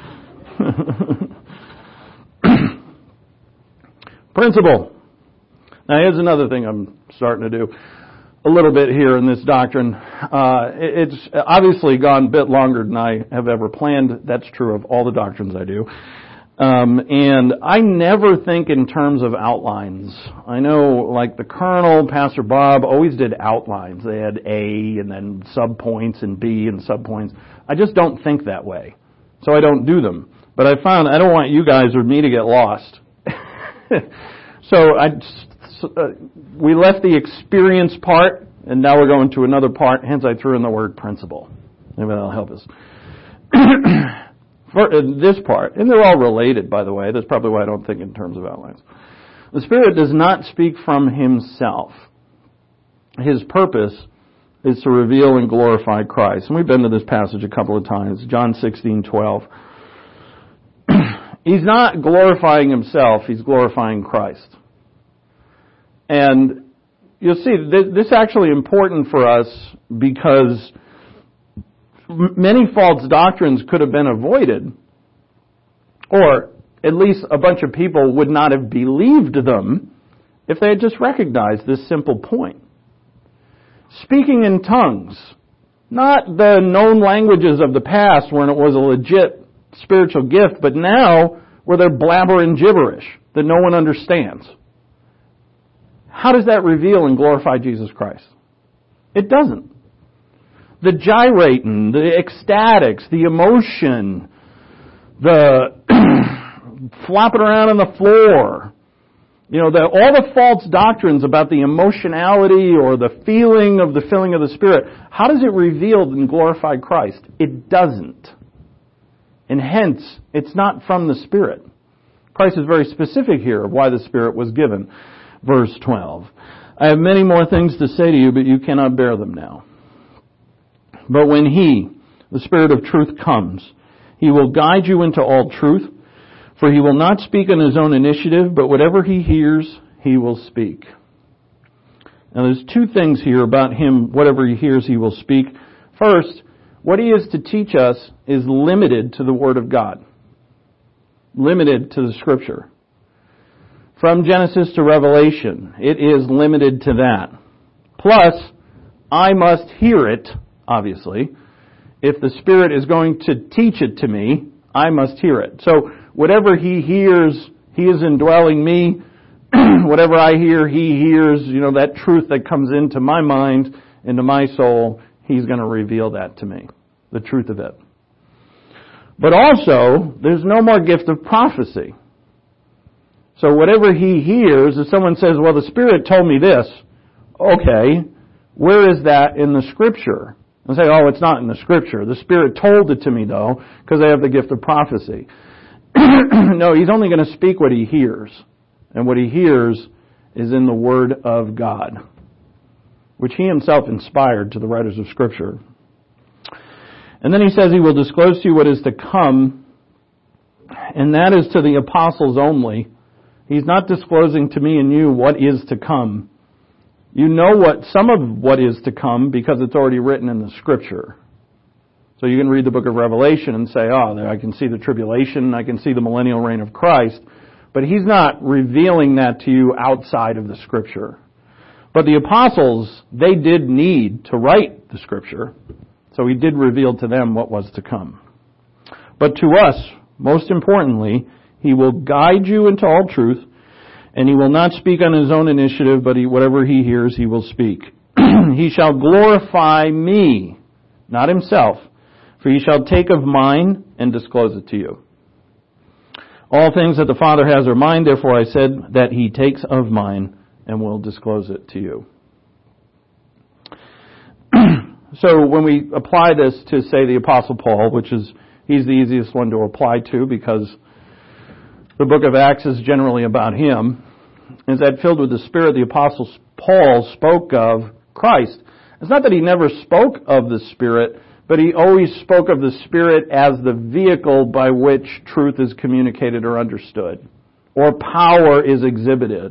Speaker 2: Principle. Now here's another thing I'm starting to do a little bit here in this doctrine. Uh, it's obviously gone a bit longer than I have ever planned. That's true of all the doctrines I do. Um, and I never think in terms of outlines. I know, like the Colonel, Pastor Bob always did outlines. They had A and then subpoints and B and subpoints. I just don't think that way. So I don't do them. But I found I don't want you guys or me to get lost. So I, uh, we left the experience part, and now we're going to another part. Hence, I threw in the word principle. Maybe that'll help us. For uh, this part, and they're all related, by the way. That's probably why I don't think in terms of outlines. The Spirit does not speak from Himself. His purpose is to reveal and glorify Christ. And we've been to this passage a couple of times. John sixteen twelve. He's not glorifying Himself, He's glorifying Christ. And you'll see, this is actually important for us because many false doctrines could have been avoided, or at least a bunch of people would not have believed them if they had just recognized this simple point. Speaking in tongues, not the known languages of the past when it was a legit spiritual gift, but now where they're blabbering gibberish that no one understands. How does that reveal and glorify Jesus Christ? It doesn't. The gyrating, the ecstatics, the emotion, the flopping around on the floor, you know, the, all the false doctrines about the emotionality or the feeling of the filling of the Spirit, how does it reveal and glorify Christ? It doesn't. And hence, it's not from the Spirit. Christ is very specific here of why the Spirit was given. Verse twelve. I have many more things to say to you, but you cannot bear them now. But when He, the Spirit of truth, comes, He will guide you into all truth, for He will not speak on His own initiative, but whatever He hears, He will speak. Now there's two things here about Him, whatever He hears, He will speak. First, what He is to teach us is limited to the Word of God. Limited to the Scripture. From Genesis to Revelation, it is limited to that. Plus, I must hear it, obviously. If the Spirit is going to teach it to me, I must hear it. So, whatever He hears, He is indwelling me. Whatever I hear, He hears, you know, that truth that comes into my mind, into my soul, He's going to reveal that to me. The truth of it. But also, there's no more gift of prophecy. So whatever He hears, if someone says, well, the Spirit told me this, okay, where is that in the Scripture? And say, oh, it's not in the Scripture. The Spirit told it to me, though, because I have the gift of prophecy. No, He's only going to speak what He hears. And what He hears is in the Word of God, which He Himself inspired to the writers of Scripture. And then He says He will disclose to you what is to come, and that is to the apostles only. He's not disclosing to me and you what is to come. You know what some of what is to come because it's already written in the Scripture. So you can read the book of Revelation and say, oh, I can see the tribulation, I can see the millennial reign of Christ. But He's not revealing that to you outside of the Scripture. But the apostles, they did need to write the Scripture. So He did reveal to them what was to come. But to us, most importantly, He will guide you into all truth, and He will not speak on His own initiative, but he, whatever He hears, He will speak. He shall glorify me, not Himself, for He shall take of mine and disclose it to you. All things that the Father has are mine, therefore I said that He takes of mine and will disclose it to you. So when we apply this to, say, the Apostle Paul, which is, he's the easiest one to apply to because the book of Acts is generally about him, is that filled with the Spirit, the Apostle Paul spoke of Christ. It's not that he never spoke of the Spirit, but he always spoke of the Spirit as the vehicle by which truth is communicated or understood, or power is exhibited.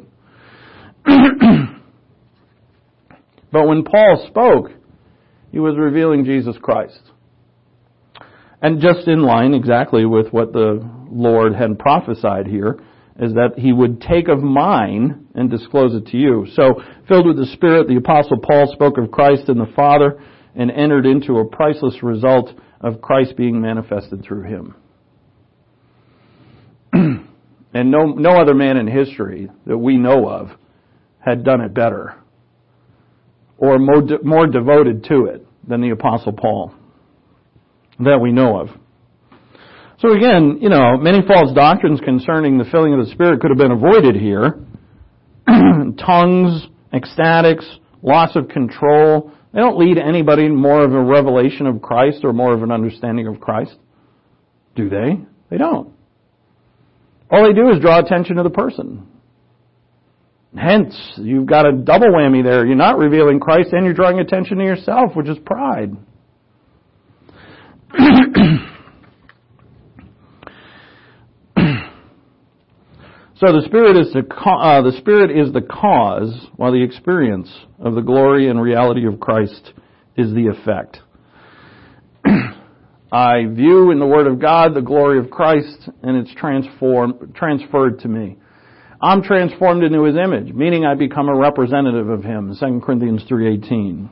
Speaker 2: But when Paul spoke, he was revealing Jesus Christ. And just in line exactly with what the Lord had prophesied here, is that He would take of mine and disclose it to you. So, filled with the Spirit, the Apostle Paul spoke of Christ and the Father and entered into a priceless result of Christ being manifested through him. And no, no other man in history that we know of had done it better or more, de- more devoted to it than the Apostle Paul that we know of. So again, you know, many false doctrines concerning the filling of the Spirit could have been avoided here. Tongues, ecstatics, loss of control, they don't lead anybody more of a revelation of Christ or more of an understanding of Christ. Do they? They don't. All they do is draw attention to the person. Hence, you've got a double whammy there. You're not revealing Christ and you're drawing attention to yourself, which is pride. So the Spirit is the uh, the Spirit is the cause, while the experience of the glory and reality of Christ is the effect. I view in the Word of God the glory of Christ, and it's transformed, transferred to me. I'm transformed into His image, meaning I become a representative of Him, Second Corinthians three eighteen.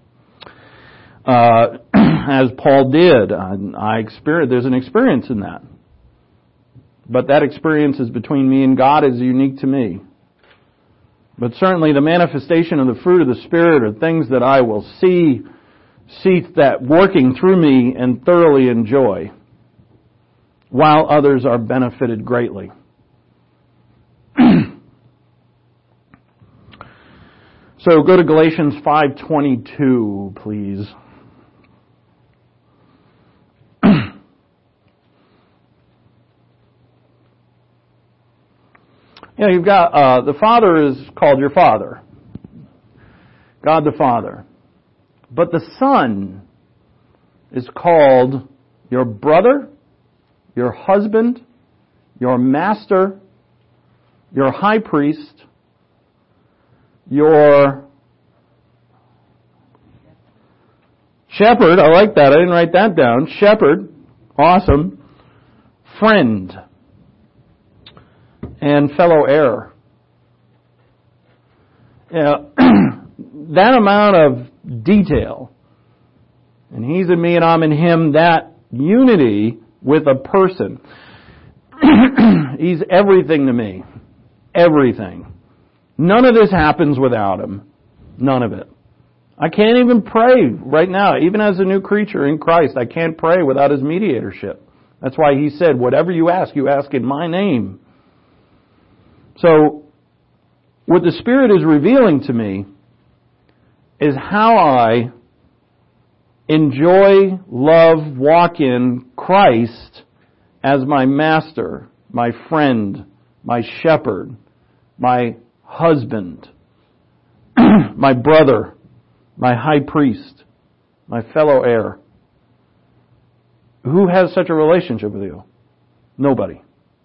Speaker 2: Uh, as Paul did, I, I experience, there's an experience in that. But that experience is between me and God, is unique to me. But certainly the manifestation of the fruit of the Spirit are things that I will see, see that working through me and thoroughly enjoy, while others are benefited greatly. So go to Galatians five twenty-two, please. You know, you've got, uh, the Father is called your Father. God the Father. But the Son is called your brother, your husband, your master, your high priest, your shepherd. I like that. I didn't write that down. Shepherd. Awesome. Friend. And fellow heir. Yeah, that amount of detail, and He's in me and I'm in Him, that unity with a person. He's everything to me. Everything. None of this happens without Him. None of it. I can't even pray right now. Even as a new creature in Christ, I can't pray without His mediatorship. That's why He said, whatever you ask, you ask in my name. So, what the Spirit is revealing to me is how I enjoy, love, walk in Christ as my master, my friend, my shepherd, my husband, my brother, my high priest, my fellow heir. Who has such a relationship with you? Nobody.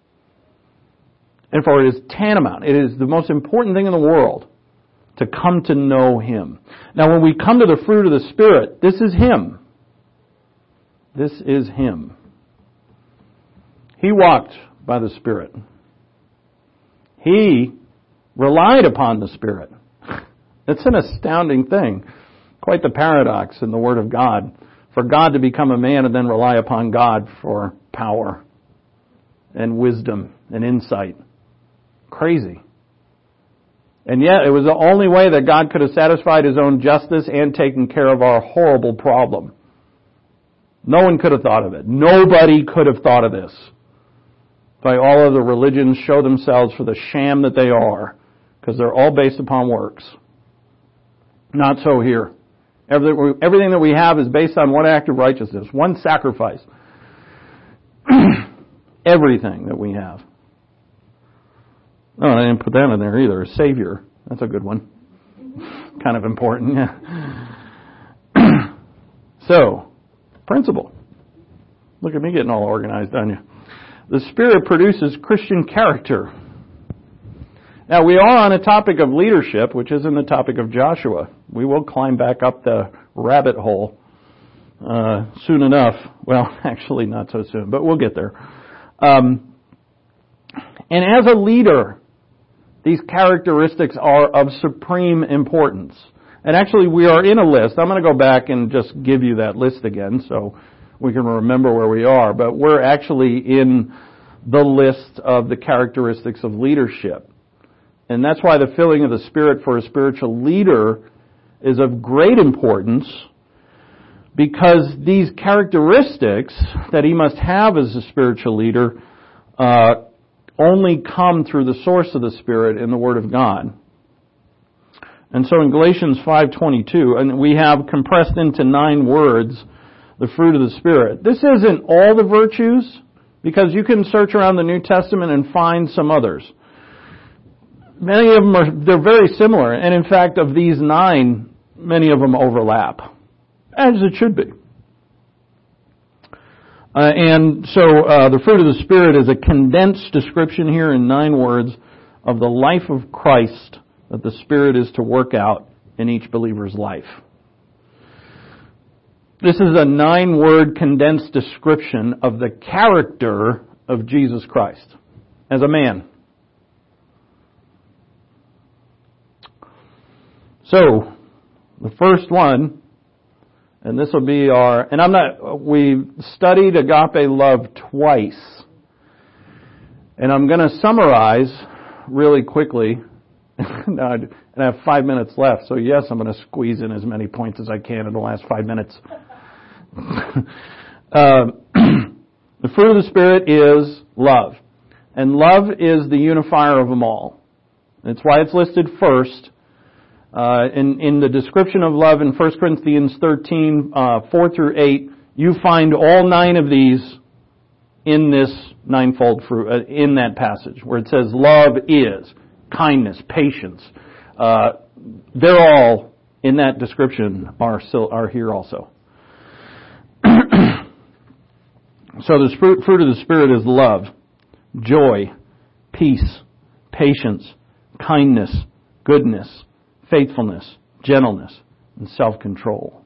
Speaker 2: And for it is tantamount. It is the most important thing in the world to come to know Him. Now, when we come to the fruit of the Spirit, this is Him. This is Him. He walked by the Spirit. He relied upon the Spirit. It's an astounding thing. Quite the paradox in the Word of God. For God to become a man and then rely upon God for power and wisdom and insight. Crazy. And yet it was the only way that God could have satisfied His own justice and taken care of our horrible problem. No one could have thought of it. Nobody could have thought of this. By all of the religions show themselves for the sham that they are, because they're all based upon works. Not so here. Everything that we have is based on one act of righteousness, one sacrifice. Everything that we have. No, I didn't put that in there either. A Savior. That's a good one. Kind of important, yeah. So, principle. Look at me getting all organized, don't you? The Spirit produces Christian character. Now, we are on a topic of leadership, which isn't the topic of Joshua. We will climb back up the rabbit hole uh, soon enough. Well, actually, not so soon, but we'll get there. Um, and as a leader, these characteristics are of supreme importance. And actually, we are in a list. I'm going to go back and just give you that list again so we can remember where we are. But we're actually in the list of the characteristics of leadership. And that's why the filling of the Spirit for a spiritual leader is of great importance, because these characteristics that he must have as a spiritual leader uh, only come through the source of the Spirit in the Word of God. And so in Galatians five twenty-two, and we have compressed into nine words the fruit of the Spirit. This isn't all the virtues, because you can search around the New Testament and find some others. Many of them are, they're very similar. And in fact, of these nine, many of them overlap. As it should be. Uh, and so, uh, the fruit of the Spirit is a condensed description here in nine words of the life of Christ that the Spirit is to work out in each believer's life. This is a nine-word condensed description of the character of Jesus Christ as a man. So, the first one, and this will be our, and I'm not, we've studied agape love twice. And I'm going to summarize really quickly. And I have five minutes left, so yes, I'm going to squeeze in as many points as I can in the last five minutes. uh, the fruit of the Spirit is love. And love is the unifier of them all. That's why it's listed first. Uh, in, in the description of love in First Corinthians thirteen, uh, four through eight, you find all nine of these in this ninefold fruit, uh, in that passage, where it says love is, kindness, patience. Uh, they're all, in that description, are still, are here also. So the fruit, fruit of the Spirit is love, joy, peace, patience, kindness, goodness, faithfulness, gentleness, and self-control.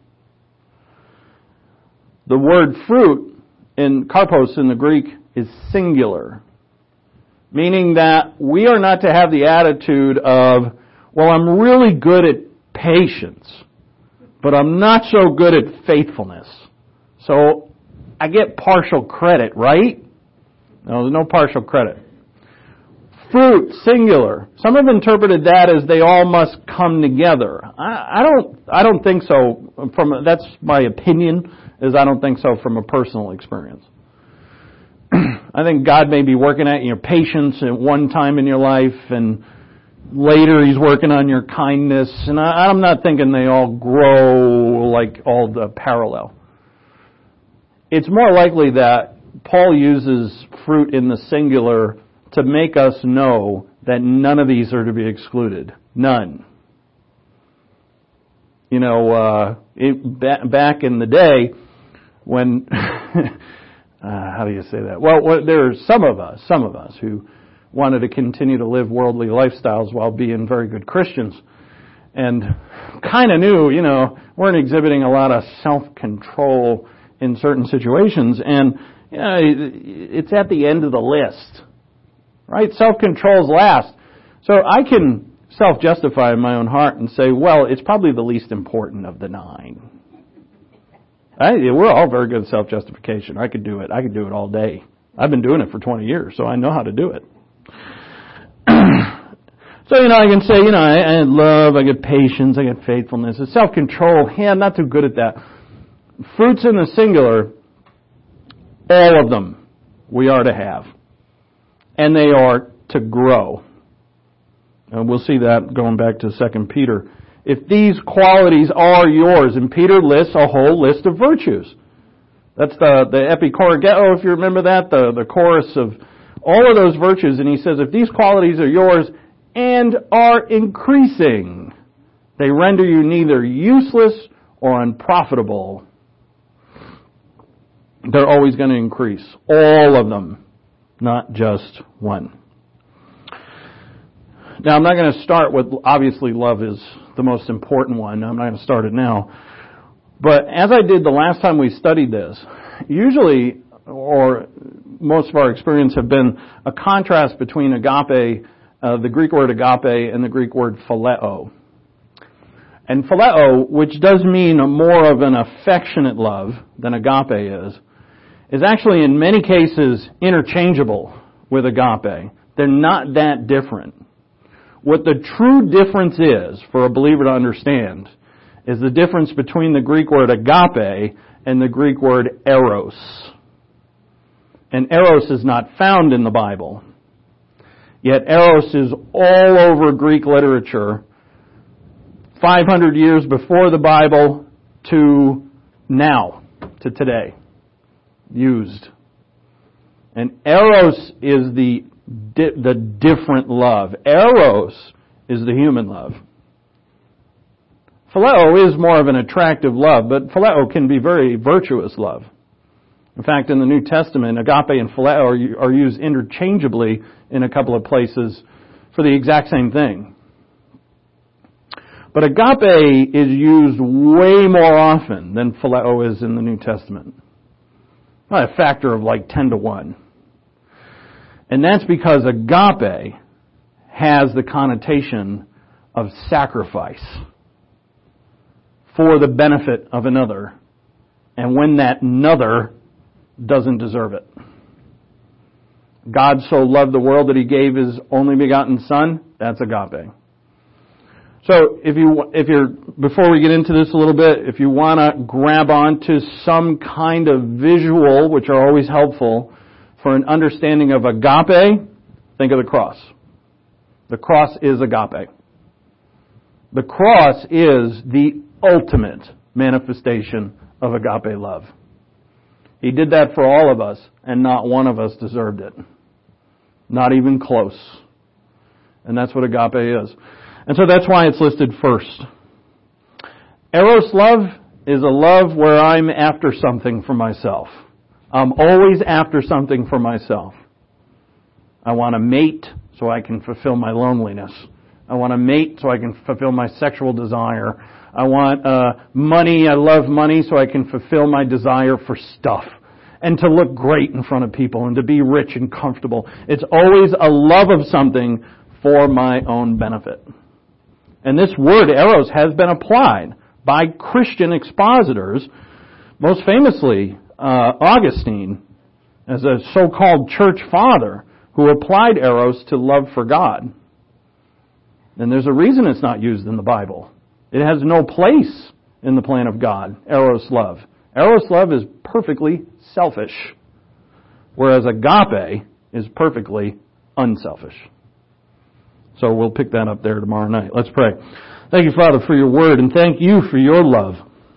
Speaker 2: The word fruit in karpos in the Greek is singular, meaning that we are not to have the attitude of, well, I'm really good at patience, but I'm not so good at faithfulness. So I get partial credit, right? No, there's no partial credit. Fruit, singular. Some have interpreted that as they all must come together. I, I don't. I don't think so. From a, that's my opinion. Is I don't think so from a personal experience. I think God may be working at your patience at one time in your life, and later He's working on your kindness. And I, I'm not thinking they all grow like all the parallel. It's more likely that Paul uses fruit in the singular to make us know that none of these are to be excluded. None. You know, uh, it, ba- back in the day when, uh, how do you say that? Well, well, there are some of us, some of us who wanted to continue to live worldly lifestyles while being very good Christians. And kind of knew, you know, weren't exhibiting a lot of self-control in certain situations. And, you know, it's at the end of the list. Right? Self-control's last. So I can self-justify in my own heart and say, well, it's probably the least important of the nine. I, we're all very good at self-justification. I could do it. I could do it all day. I've been doing it for twenty years, so I know how to do it. So, you know, I can say, you know, I, I love, I get patience, I get faithfulness. It's self-control. Yeah, I'm not too good at that. Fruits in the singular, all of them we are to have. And they are to grow. And we'll see that going back to Second Peter. If these qualities are yours, and Peter lists a whole list of virtues. That's the, the epikorageo, if you remember that, the, the chorus of all of those virtues. And he says, if these qualities are yours and are increasing, they render you neither useless or unprofitable. They're always going to increase. All of them. Not just one. Now, I'm not going to start with, obviously, love is the most important one. I'm not going to start it now. But as I did the last time we studied this, usually, or most of our experience have been a contrast between agape, uh, the Greek word agape, and the Greek word phileo. And phileo, which does mean more of an affectionate love than agape is, is actually in many cases interchangeable with agape. They're not that different. What the true difference is, for a believer to understand, is the difference between the Greek word agape and the Greek word eros. And eros is not found in the Bible. Yet eros is all over Greek literature, five hundred years before the Bible to now, to today. Used. And eros is the di- the different love. Eros is the human love. Phileo is more of an attractive love, but phileo can be very virtuous love. In fact, in the New Testament, agape and phileo are, are used interchangeably in a couple of places for the exact same thing. But agape is used way more often than phileo is in the New Testament. By a factor of like ten to one. And that's because agape has the connotation of sacrifice for the benefit of another, and when that another doesn't deserve it. God so loved the world that He gave His only begotten Son. That's agape. So if you, if you're, before we get into this a little bit, if you want to grab onto some kind of visual, which are always helpful, for an understanding of agape, think of the cross. The cross is agape. The cross is the ultimate manifestation of agape love. He did that for all of us, and not one of us deserved it. Not even close. And that's what agape is. And so that's why it's listed first. Eros love is a love where I'm after something for myself. I'm always after something for myself. I want to mate so I can fulfill my loneliness. I want to mate so I can fulfill my sexual desire. I want uh, money. I love money so I can fulfill my desire for stuff. And to look great in front of people and to be rich and comfortable. It's always a love of something for my own benefit. And this word, eros, has been applied by Christian expositors, most famously uh, Augustine, as a so-called church father, who applied eros to love for God. And there's a reason it's not used in the Bible. It has no place in the plan of God, eros love. Eros love is perfectly selfish, whereas agape is perfectly unselfish. So we'll pick that up there tomorrow night. Let's pray. Thank you, Father, for your word, and thank you for your love,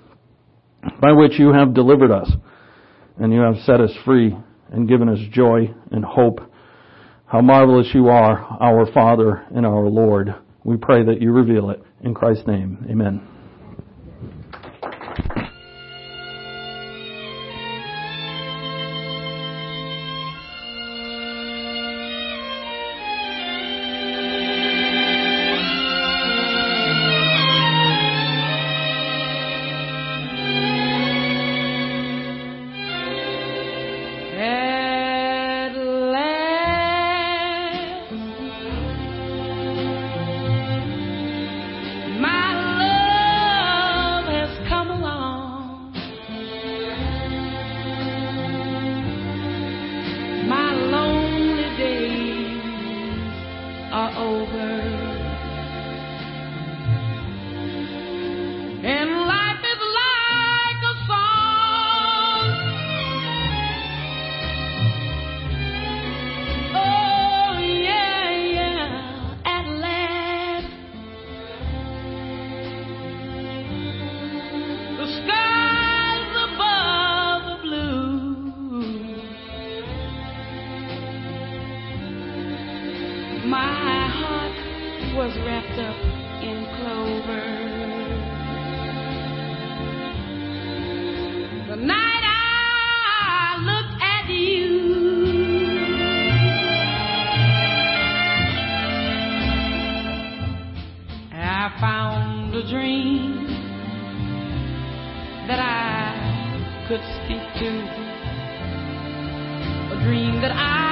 Speaker 2: by which you have delivered us, and you have set us free and given us joy and hope. How marvelous you are, our Father and our Lord. We pray that you reveal it. In Christ's name, amen.
Speaker 1: My heart was wrapped up in clover. The night I looked at you, I found a dream that I could speak to, a dream that I